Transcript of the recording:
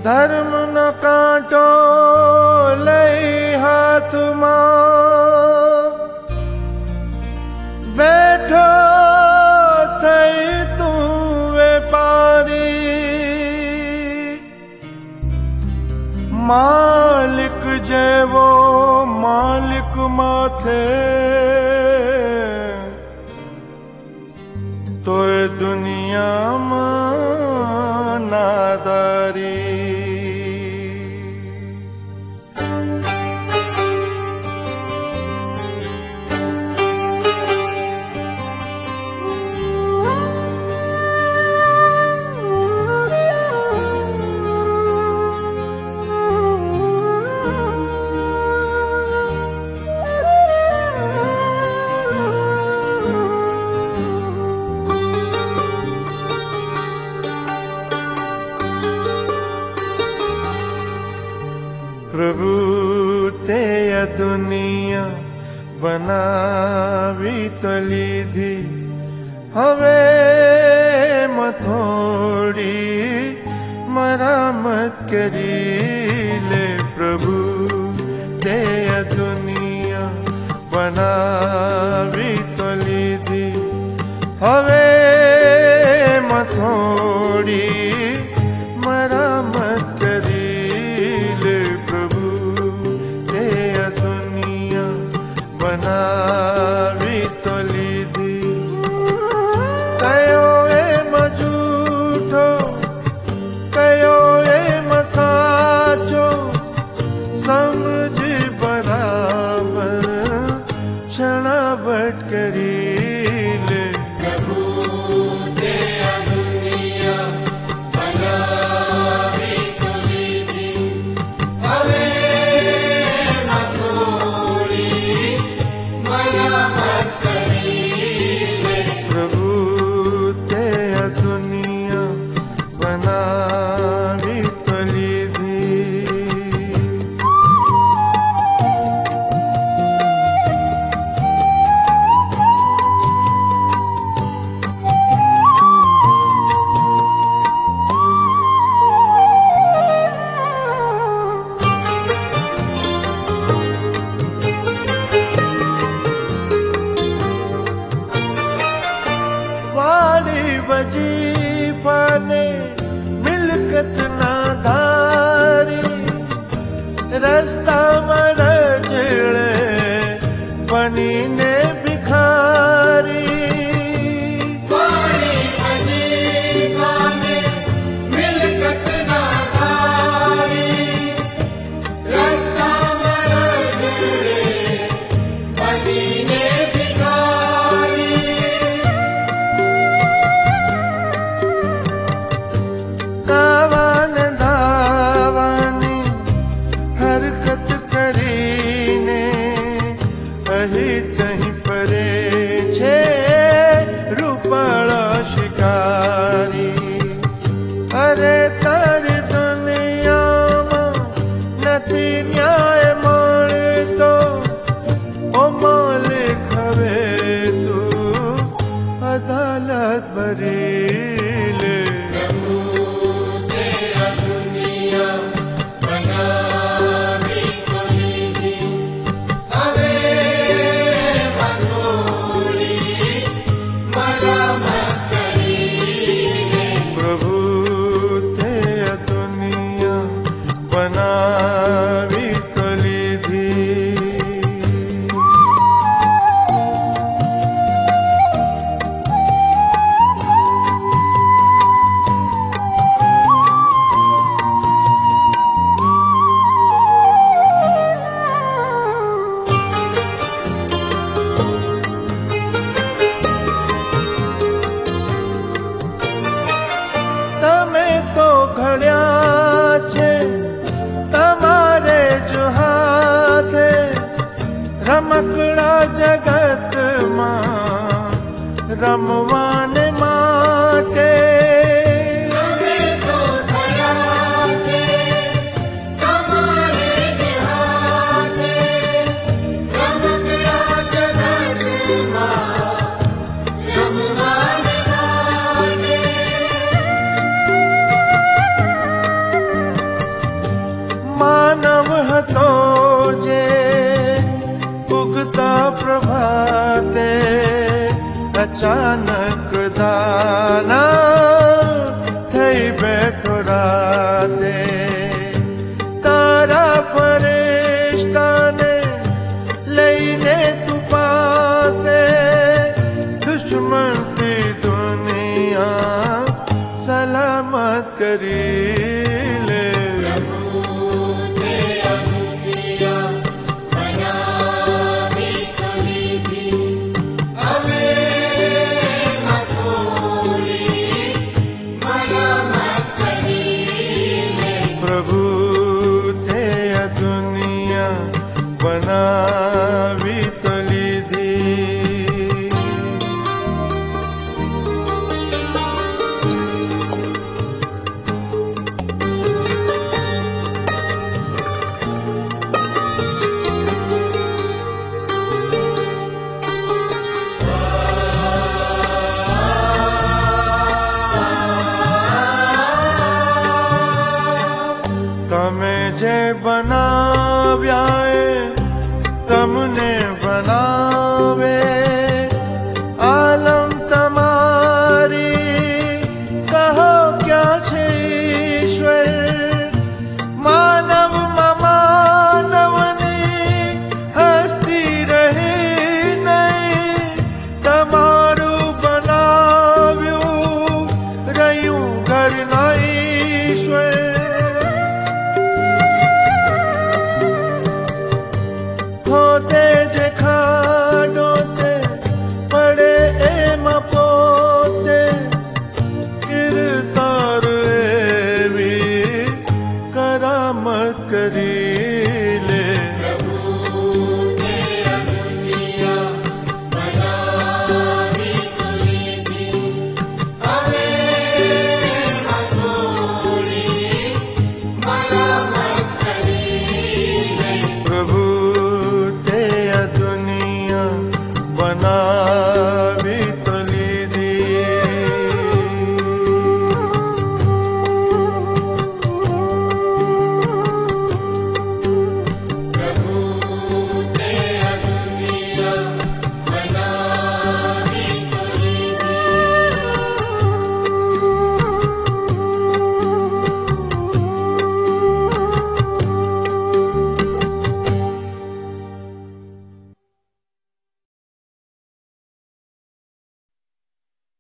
धर्म न कांटो लई हाथ मां बैठो थई तू व्यापारी मालिक जेवो मालिक माथे तो दुनिया में नादारी प्रभु ते दुनिया बनावी तो लीधी हवे मथोड़ी मरामत करी ले प्रभु ते दुनिया बनावी तो लीधी हवे मथोड़ी मरामत करी बनावी तो लीधी कयो ए मजूठो कयो ए मसाचो समझ बराबर क्षणावट करी ले प्रभु ते दुनिया बनावी तो लीधी हवे प्रभु ते दुनिया बनावी तो लीधी वजीफा ने मिलकत ना धारी रास्ता मरजड़े बनी ने भिखारी वजीफा ने मिलकत ना धारी रास्ता मरजड़े बनी ने कावन धावानी हरकत करीने अही तही परे छे रूपाला शिकारी अरे तारी दुनिया में नथी न्याय मळतो ओ मालिक हवे तू अदालत भरी ले बनावी तो लीधी तमे तो घड़िया छे तमारे जो हाथे रमकड़ा जगत मां रमवान माटे अचानक दाना થઈ બેઠો રાતે તારા ફરિશ્તાને લઈને તું પાસે દુશ્મનથી દુનિયા સલામત કરી લે પ્રભુ તે આ દુનિયા બનાવી તો લીધી તમે જે બનાવ્યા એ તમને બનાવે